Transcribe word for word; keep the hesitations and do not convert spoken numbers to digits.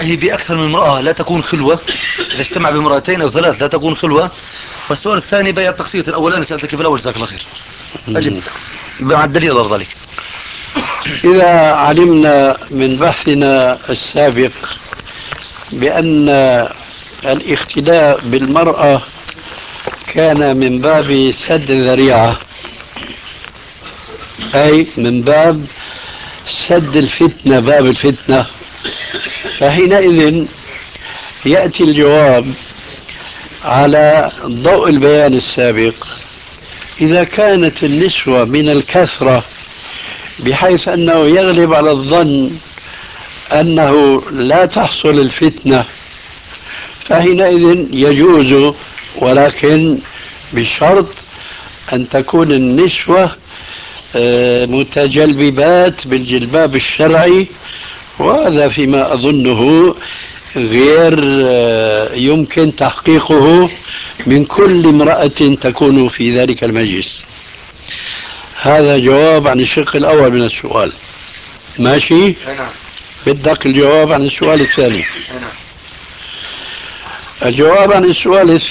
النهي بأكثر من امرأة لا تكون خلوة، إذا اجتمع بامرأتين أو ثلاث لا تكون خلوة. والسؤال الثاني بيان التقسيط الأولاني سألتك في الأول، جزاك الله خير. أجب مع الدليل غير ذلك. إذا علمنا من بحثنا السابق بأن الاختلاء بالمرأة كان من باب سد الذريعة، أي من باب سد الفتنة، باب الفتنة، فحينئذ يأتي الجواب على ضوء البيان السابق. إذا كانت النسوة من الكثرة بحيث أنه يغلب على الظن أنه لا تحصل الفتنة، فحينئذ يجوز، ولكن بشرط أن تكون النسوة متجلببات بالجلباب الشرعي، وهذا فيما أظنه غير يمكن تحقيقه من كل امرأة تكون في ذلك المجلس. هذا جواب عن الشق الأول من السؤال. ماشي؟ بدك الجواب عن السؤال الثاني؟ الجواب عن السؤال الثاني